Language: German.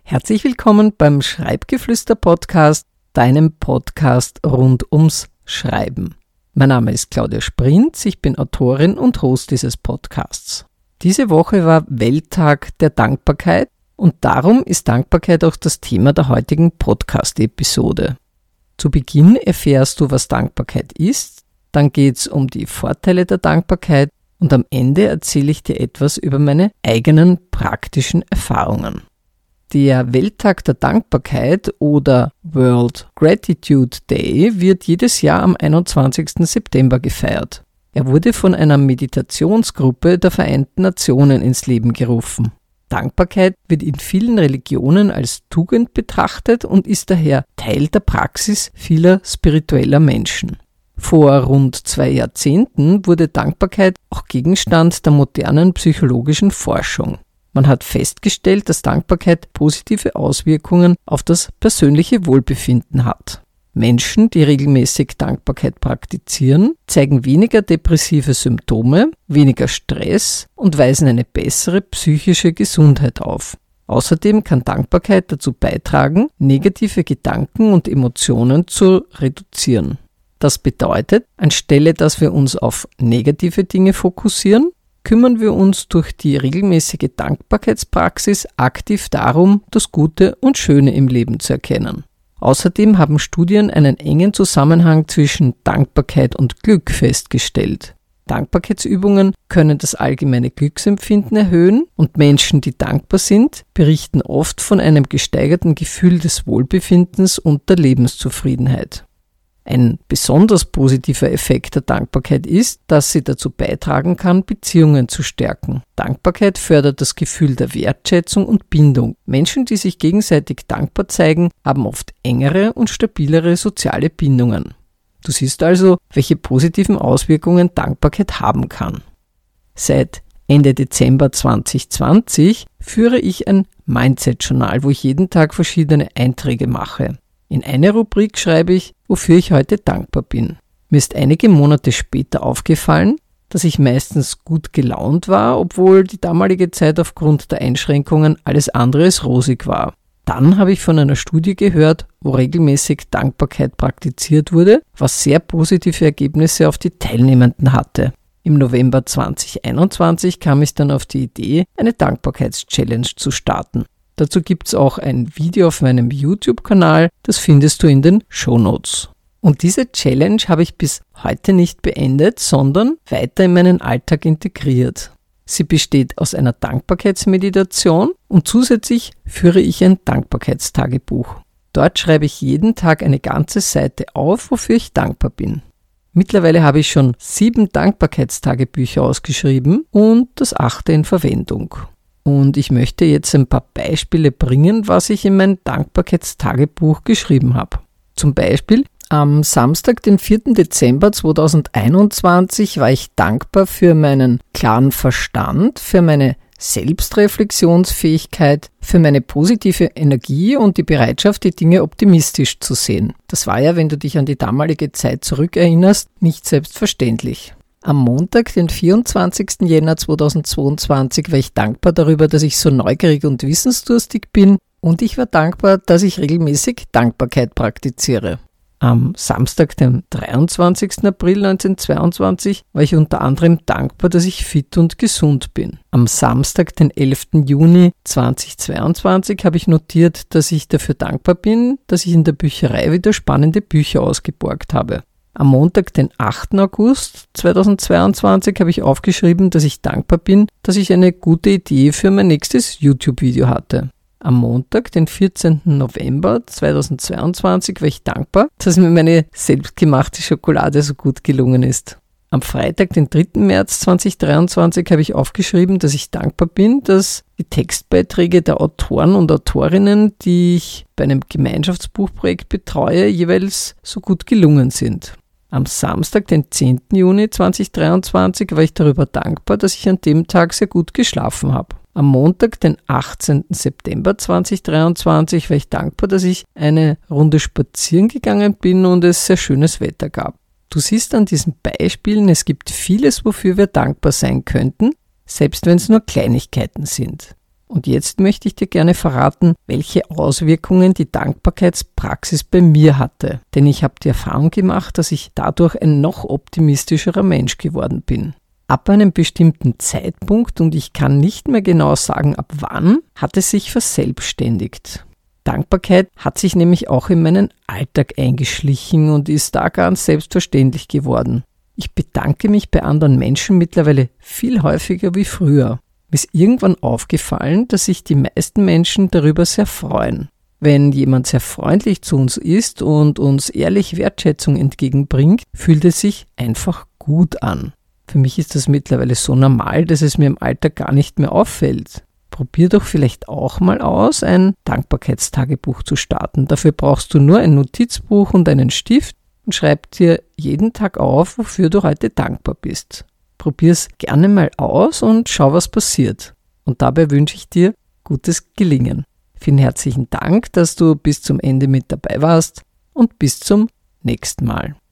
Herzlich willkommen beim Schreibgeflüster-Podcast, deinem Podcast rund ums Schreiben. Mein Name ist Claudia Sprinz, ich bin Autorin und Host dieses Podcasts. Diese Woche war Welttag der Dankbarkeit und darum ist Dankbarkeit auch das Thema der heutigen Podcast-Episode. Zu Beginn erfährst du, was Dankbarkeit ist, dann geht es um die Vorteile der Dankbarkeit und am Ende erzähle ich dir etwas über meine eigenen praktischen Erfahrungen. Der Welttag der Dankbarkeit oder World Gratitude Day wird jedes Jahr am 21. September gefeiert. Er wurde von einer Meditationsgruppe der Vereinten Nationen ins Leben gerufen. Dankbarkeit wird in vielen Religionen als Tugend betrachtet und ist daher Teil der Praxis vieler spiritueller Menschen. Vor rund 2 Jahrzehnten wurde Dankbarkeit auch Gegenstand der modernen psychologischen Forschung. Man hat festgestellt, dass Dankbarkeit positive Auswirkungen auf das persönliche Wohlbefinden hat. Menschen, die regelmäßig Dankbarkeit praktizieren, zeigen weniger depressive Symptome, weniger Stress und weisen eine bessere psychische Gesundheit auf. Außerdem kann Dankbarkeit dazu beitragen, negative Gedanken und Emotionen zu reduzieren. Das bedeutet, anstelle dass wir uns auf negative Dinge fokussieren, kümmern wir uns durch die regelmäßige Dankbarkeitspraxis aktiv darum, das Gute und Schöne im Leben zu erkennen. Außerdem haben Studien einen engen Zusammenhang zwischen Dankbarkeit und Glück festgestellt. Dankbarkeitsübungen können das allgemeine Glücksempfinden erhöhen und Menschen, die dankbar sind, berichten oft von einem gesteigerten Gefühl des Wohlbefindens und der Lebenszufriedenheit. Ein besonders positiver Effekt der Dankbarkeit ist, dass sie dazu beitragen kann, Beziehungen zu stärken. Dankbarkeit fördert das Gefühl der Wertschätzung und Bindung. Menschen, die sich gegenseitig dankbar zeigen, haben oft engere und stabilere soziale Bindungen. Du siehst also, welche positiven Auswirkungen Dankbarkeit haben kann. Seit Ende Dezember 2020 führe ich ein Mindset-Journal, wo ich jeden Tag verschiedene Einträge mache. In eine Rubrik schreibe ich, wofür ich heute dankbar bin. Mir ist einige Monate später aufgefallen, dass ich meistens gut gelaunt war, obwohl die damalige Zeit aufgrund der Einschränkungen alles andere als rosig war. Dann habe ich von einer Studie gehört, wo regelmäßig Dankbarkeit praktiziert wurde, was sehr positive Ergebnisse auf die Teilnehmenden hatte. Im November 2021 kam ich dann auf die Idee, eine Dankbarkeits-Challenge zu starten. Dazu gibt es auch ein Video auf meinem YouTube-Kanal, das findest du in den Shownotes. Und diese Challenge habe ich bis heute nicht beendet, sondern weiter in meinen Alltag integriert. Sie besteht aus einer Dankbarkeitsmeditation und zusätzlich führe ich ein Dankbarkeitstagebuch. Dort schreibe ich jeden Tag eine ganze Seite auf, wofür ich dankbar bin. Mittlerweile habe ich schon 7 Dankbarkeitstagebücher ausgeschrieben und das 8. in Verwendung. Und ich möchte jetzt ein paar Beispiele bringen, was ich in mein Dankbarkeitstagebuch geschrieben habe. Zum Beispiel am Samstag, den 4. Dezember 2021, war ich dankbar für meinen klaren Verstand, für meine Selbstreflexionsfähigkeit, für meine positive Energie und die Bereitschaft, die Dinge optimistisch zu sehen. Das war ja, wenn du dich an die damalige Zeit zurückerinnerst, nicht selbstverständlich. Am Montag, den 24. Jänner 2022, war ich dankbar darüber, dass ich so neugierig und wissensdurstig bin und ich war dankbar, dass ich regelmäßig Dankbarkeit praktiziere. Am Samstag, den 23. April 1922, war ich unter anderem dankbar, dass ich fit und gesund bin. Am Samstag, den 11. Juni 2022, habe ich notiert, dass ich dafür dankbar bin, dass ich in der Bücherei wieder spannende Bücher ausgeborgt habe. Am Montag, den 8. August 2022, habe ich aufgeschrieben, dass ich dankbar bin, dass ich eine gute Idee für mein nächstes YouTube-Video hatte. Am Montag, den 14. November 2022, war ich dankbar, dass mir meine selbstgemachte Schokolade so gut gelungen ist. Am Freitag, den 3. März 2023, habe ich aufgeschrieben, dass ich dankbar bin, dass die Textbeiträge der Autoren und Autorinnen, die ich bei einem Gemeinschaftsbuchprojekt betreue, jeweils so gut gelungen sind. Am Samstag, den 10. Juni 2023, war ich darüber dankbar, dass ich an dem Tag sehr gut geschlafen habe. Am Montag, den 18. September 2023, war ich dankbar, dass ich eine Runde spazieren gegangen bin und es sehr schönes Wetter gab. Du siehst an diesen Beispielen, es gibt vieles, wofür wir dankbar sein könnten, selbst wenn es nur Kleinigkeiten sind. Und jetzt möchte ich dir gerne verraten, welche Auswirkungen die Dankbarkeitspraxis bei mir hatte. Denn ich habe die Erfahrung gemacht, dass ich dadurch ein noch optimistischerer Mensch geworden bin. Ab einem bestimmten Zeitpunkt, und ich kann nicht mehr genau sagen ab wann, hat es sich verselbstständigt. Dankbarkeit hat sich nämlich auch in meinen Alltag eingeschlichen und ist da ganz selbstverständlich geworden. Ich bedanke mich bei anderen Menschen mittlerweile viel häufiger wie früher. Mir ist irgendwann aufgefallen, dass sich die meisten Menschen darüber sehr freuen. Wenn jemand sehr freundlich zu uns ist und uns ehrlich Wertschätzung entgegenbringt, fühlt es sich einfach gut an. Für mich ist das mittlerweile so normal, dass es mir im Alltag gar nicht mehr auffällt. Probier doch vielleicht auch mal aus, ein Dankbarkeitstagebuch zu starten. Dafür brauchst du nur ein Notizbuch und einen Stift und schreib dir jeden Tag auf, wofür du heute dankbar bist. Probier's gerne mal aus und schau, was passiert. Und dabei wünsche ich dir gutes Gelingen. Vielen herzlichen Dank, dass du bis zum Ende mit dabei warst und bis zum nächsten Mal.